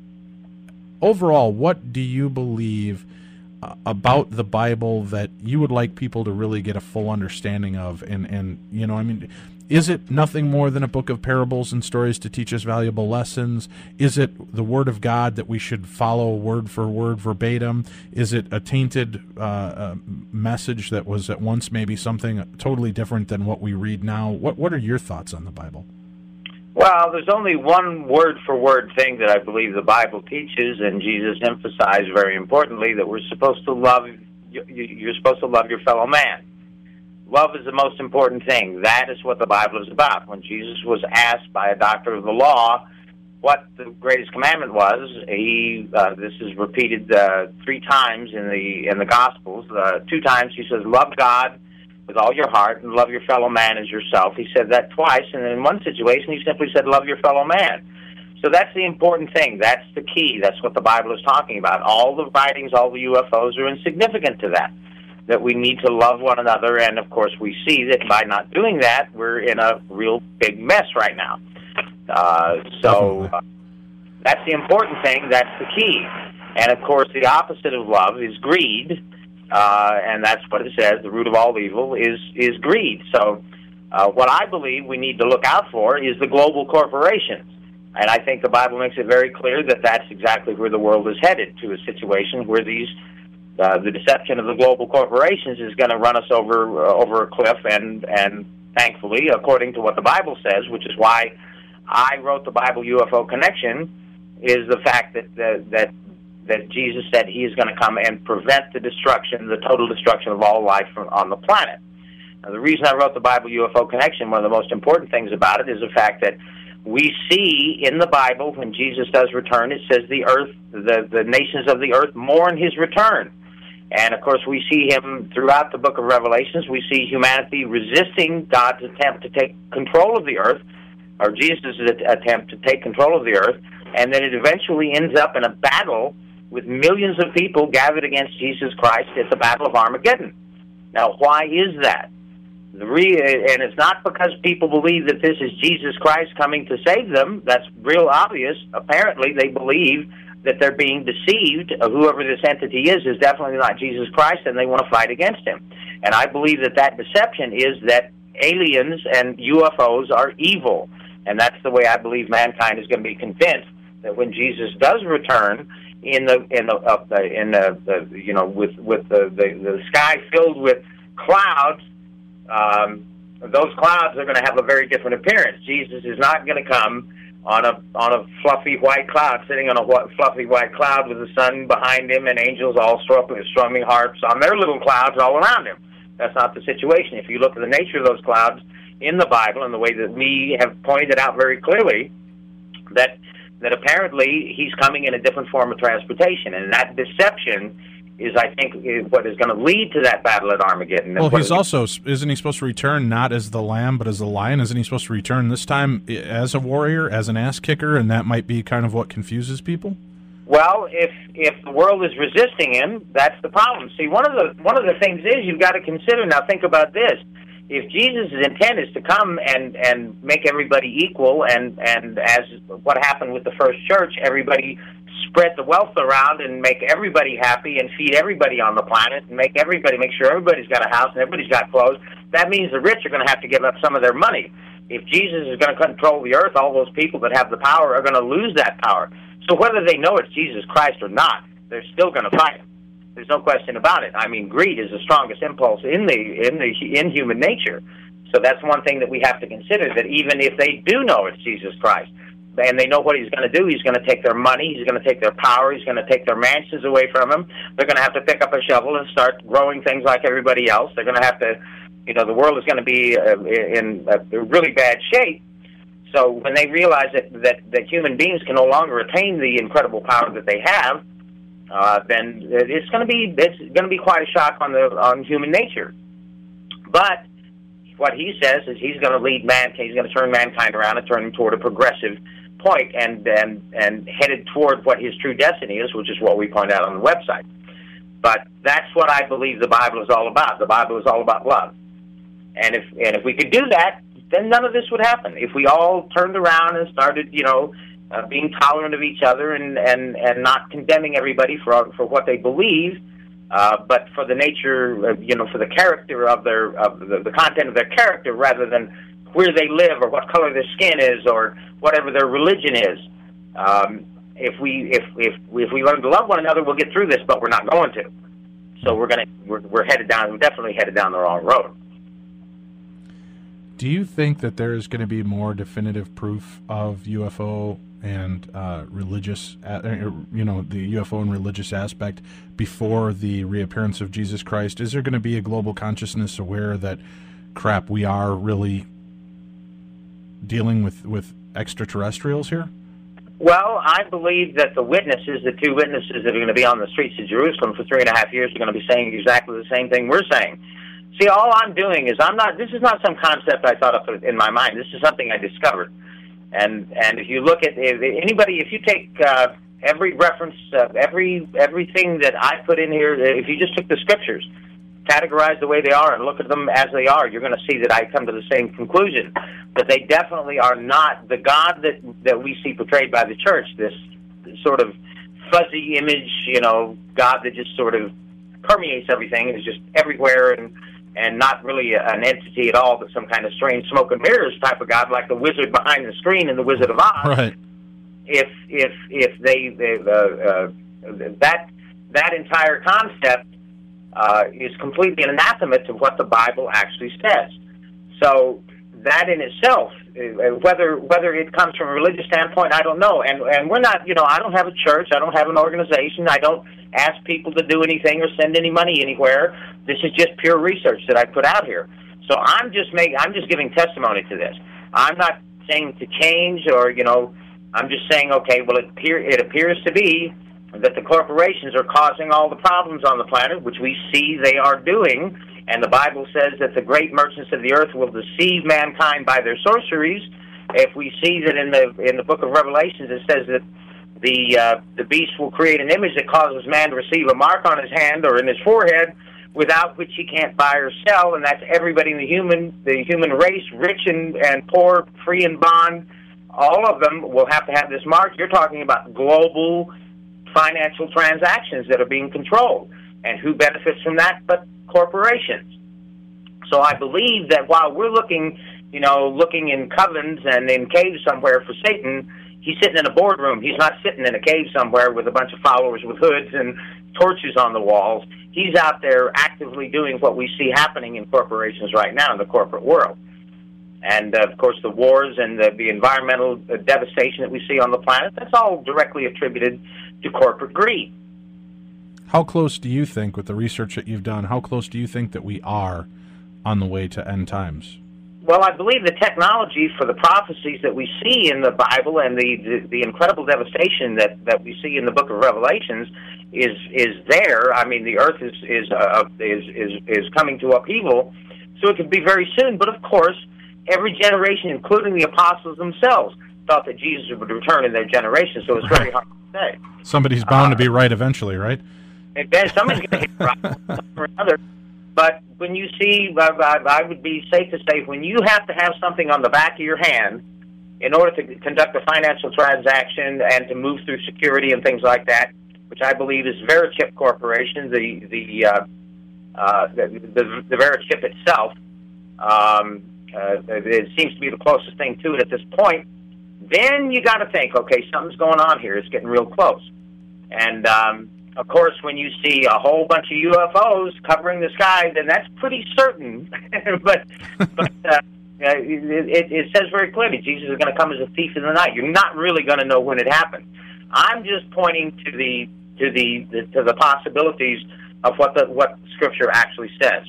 Overall, what do you believe uh, about the Bible that you would like people to really get a full understanding of? And, and you know, I mean, is it nothing more than a book of parables and stories to teach us valuable lessons? Is it the Word of God that we should follow word for word verbatim? Is it a tainted uh, uh, message that was at once maybe something totally different than what we read now? What What are your thoughts on the Bible? Well, there's only one word-for-word thing that I believe the Bible teaches, and Jesus emphasized very importantly that we're supposed to love, you're supposed to love your fellow man. Love is the most important thing. That is what the Bible is about. When Jesus was asked by a doctor of the law what the greatest commandment was, he uh, this is repeated uh, three times in the in the Gospels. Uh, two times he says, "Love God with all your heart and love your fellow man as yourself." He said that twice, and in one situation he simply said, "Love your fellow man." So that's the important thing. That's the key. That's what the Bible is talking about. All the writings, all the U F Os are insignificant to that. That we need to love one another, and of course we see that by not doing that, we're in a real big mess right now. Uh, so uh, that's the important thing, that's the key. And of course the opposite of love is greed, uh, and that's what it says, the root of all evil is, is greed. So uh, what I believe we need to look out for is the global corporations. And I think the Bible makes it very clear that that's exactly where the world is headed, to a situation where these Uh, the deception of the global corporations is going to run us over uh, over a cliff, and and thankfully, according to what the Bible says, which is why I wrote the Bible U F O Connection, is the fact that uh, that that Jesus said He is going to come and prevent the destruction, the total destruction of all life from, on the planet. Now, the reason I wrote the Bible U F O Connection, one of the most important things about it is the fact that we see in the Bible when Jesus does return, it says the earth, the, the nations of the earth mourn his return. And, of course, we see him throughout the book of Revelations. We see humanity resisting God's attempt to take control of the earth, or Jesus' attempt to take control of the earth, and then it eventually ends up in a battle with millions of people gathered against Jesus Christ at the Battle of Armageddon. Now, why is that? The re- and it's not because people believe that this is Jesus Christ coming to save them. That's real obvious. Apparently, they believe that they're being deceived. Whoever this entity is is definitely not Jesus Christ, and they want to fight against him. And I believe that that deception is that aliens and U F Os are evil. And that's the way I believe mankind is going to be convinced that when Jesus does return, in the in the uh, in the, the you know with with the, the the sky filled with clouds, um, those clouds are going to have a very different appearance. Jesus is not going to come on a on a fluffy white cloud, sitting on a wh- fluffy white cloud with the sun behind him and angels all strumming, strumming harps on their little clouds all around him. That's not the situation. If you look at the nature of those clouds in the Bible and the way that we have pointed it out very clearly, that that apparently he's coming in a different form of transportation, and that deception is, I think, is what is going to lead to that battle at Armageddon. Well, he's also, isn't he supposed to return not as the lamb, but as the lion? Isn't he supposed to return this time as a warrior, as an ass kicker, and that might be kind of what confuses people? Well, if if the world is resisting him, that's the problem. See, one of the one of the things is you've got to consider, now think about this. If Jesus' intent is to come and, and make everybody equal, and, and as what happened with the first church, everybody spread the wealth around and make everybody happy and feed everybody on the planet and make everybody, make sure everybody's got a house and everybody's got clothes, that means the rich are going to have to give up some of their money. If Jesus is going to control the earth, all those people that have the power are going to lose that power. So whether they know it's Jesus Christ or not, they're still going to fight him. There's no question about it. I mean, greed is the strongest impulse in the in the in human nature. So that's one thing that we have to consider, that even if they do know it's Jesus Christ, and they know what he's going to do, he's going to take their money, he's going to take their power, he's going to take their mansions away from them. They're going to have to pick up a shovel and start growing things like everybody else. They're going to have to, you know, the world is going to be uh, in a really bad shape. So when they realize that, that, that human beings can no longer attain the incredible power that they have, Uh, then it's going to be it's going to be quite a shock on the on human nature. But what he says is he's going to lead man, he's going to turn mankind around and turn him toward a progressive point, and and and headed toward what his true destiny is, which is what we point out on the website. But that's what I believe the Bible is all about. The Bible is all about love, and if and if we could do that, then none of this would happen. If we all turned around and started, you know. Uh, being tolerant of each other and, and, and not condemning everybody for for what they believe, uh, but for the nature, of, you know, for the character of their of the, the content of their character, rather than where they live or what color their skin is or whatever their religion is. Um, if we if if if we learn to love one another, we'll get through this, but we're not going to. So we're gonna we're we're headed down. We're definitely headed down the wrong road. Do you think that there is going to be more definitive proof of U F O and uh, religious, uh, you know, the U F O and religious aspect before the reappearance of Jesus Christ? Is there going to be a global consciousness aware that, crap, we are really dealing with, with extraterrestrials here? Well, I believe that the witnesses, the two witnesses that are going to be on the streets of Jerusalem for three and a half years, are going to be saying exactly the same thing we're saying. See, all I'm doing is I'm not, this is not some concept I thought of in my mind. This is something I discovered. And and if you look at if anybody, if you take uh, every reference, uh, every everything that I put in here, if you just took the scriptures, categorize the way they are, and look at them as they are, you're going to see that I come to the same conclusion, that they definitely are not the God that that we see portrayed by the church. This sort of fuzzy image, you know, God that just sort of permeates everything, is just everywhere and. and not really an entity at all, but some kind of strange smoke and mirrors type of God, like the wizard behind the screen in The Wizard of Oz. Right. If if if they, they uh, uh, that that entire concept uh, is completely an anathema to what the Bible actually says. So that in itself, whether whether it comes from a religious standpoint, I don't know. And and we're not, you know, I don't have a church, I don't have an organization, I don't ask people to do anything or send any money anywhere. This is just pure research that I put out here. So I'm just making, I'm just giving testimony to this. I'm not saying to change, or, you know, I'm just saying, okay, well, it, appear, it appears to be that the corporations are causing all the problems on the planet, which we see they are doing, and the Bible says that the great merchants of the earth will deceive mankind by their sorceries. If we see that in the in the book of Revelations, it says that the uh, the beast will create an image that causes man to receive a mark on his hand or in his forehead, without which he can't buy or sell, and that's everybody in the human the human race, rich and, and poor, free and bond. All of them will have to have this mark. You're talking about global financial transactions that are being controlled, and who benefits from that but corporations. So I believe that while we're looking, you know, looking in covens and in caves somewhere for Satan, he's sitting in a boardroom. He's not sitting in a cave somewhere with a bunch of followers with hoods and torches on the walls. He's out there actively doing what we see happening in corporations right now in the corporate world. And, uh, of course, the wars and the, the environmental devastation that we see on the planet, that's all directly attributed to corporate greed. How close do you think, with the research that you've done, how close do you think that we are on the way to end times? Well, I believe the technology for the prophecies that we see in the Bible and the, the, the incredible devastation that, that we see in the book of Revelations is is there. I mean, the earth is is, uh, is is is coming to upheaval, so it could be very soon. But, of course, every generation, including the apostles themselves, thought that Jesus would return in their generation, so it's very hard to say. Somebody's bound uh, to be right eventually, right? And then somebody's going to hit right or another. But when you see, I, I would be safe to say, when you have to have something on the back of your hand in order to conduct a financial transaction and to move through security and things like that, which I believe is Verichip Corporation, the the uh, uh, the, the, the Verichip itself, um, uh, it seems to be the closest thing to it at this point. Then you got to think, okay, something's going on here. It's getting real close. And um, of course, when you see a whole bunch of U F Os covering the sky, then that's pretty certain. but but uh, it, it, it says very clearly, Jesus is going to come as a thief in the night. You're not really going to know when it happened. I'm just pointing to the to the, the to the possibilities of what the what Scripture actually says.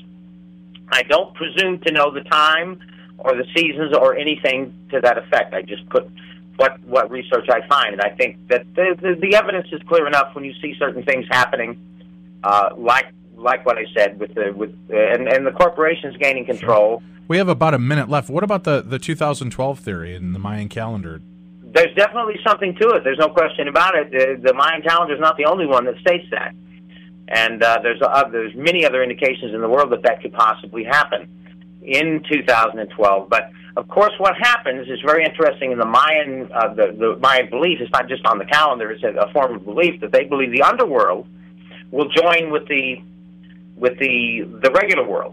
I don't presume to know the time or the seasons or anything to that effect. I just put what what research I find, and I think that the the, the evidence is clear enough when you see certain things happening, uh, like like what I said with the with uh, and and the corporations gaining control. We have about a minute left. What about the the two thousand twelve theory and the Mayan calendar? There's definitely something to it. There's no question about it. The, the Mayan calendar is not the only one that states that, and uh, there's uh, there's many other indications in the world that that could possibly happen in two thousand twelve. But of course, what happens is very interesting in the Mayan uh, the, the Mayan belief. It's not just on the calendar; it's a, a form of belief that they believe the underworld will join with the with the the regular world.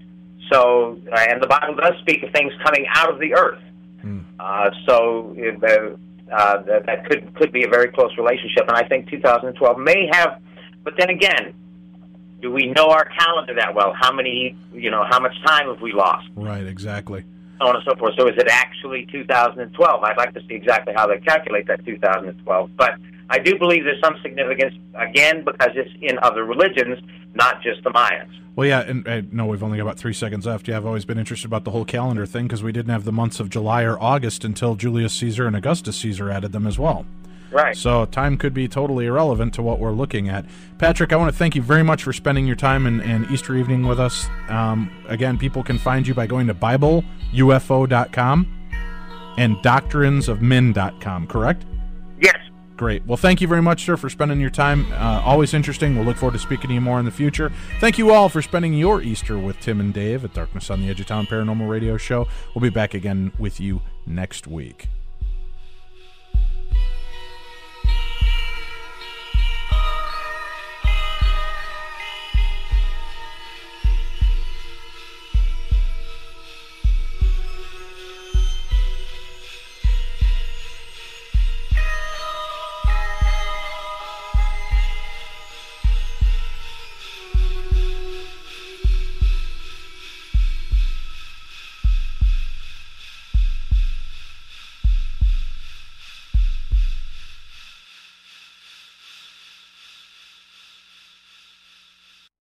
So, uh, and the Bible does speak of things coming out of the earth. Mm. Uh, so uh, uh, that, that could could be a very close relationship, and I think two thousand twelve may have. But then again, do we know our calendar that well? How many, you know, how much time have we lost? Right, exactly. So on and so forth. So is it actually two thousand twelve? I'd like to see exactly how they calculate that two thousand twelve. But I do believe there's some significance, again, because it's in other religions, not just the Mayans. Well, yeah, and I know we've only got about three seconds left. Yeah, I've always been interested about the whole calendar thing because we didn't have the months of July or August until Julius Caesar and Augustus Caesar added them as well. Right. So time could be totally irrelevant to what we're looking at. Patrick, I want to thank you very much for spending your time and, and Easter evening with us. Um, again, people can find you by going to Bible U F O dot com and Doctrines of Men dot com, correct? Yes. Great. Well, thank you very much, sir, for spending your time. Uh, always interesting. We'll look forward to speaking to you more in the future. Thank you all for spending your Easter with Tim and Dave at Darkness on the Edge of Town Paranormal Radio Show. We'll be back again with you next week.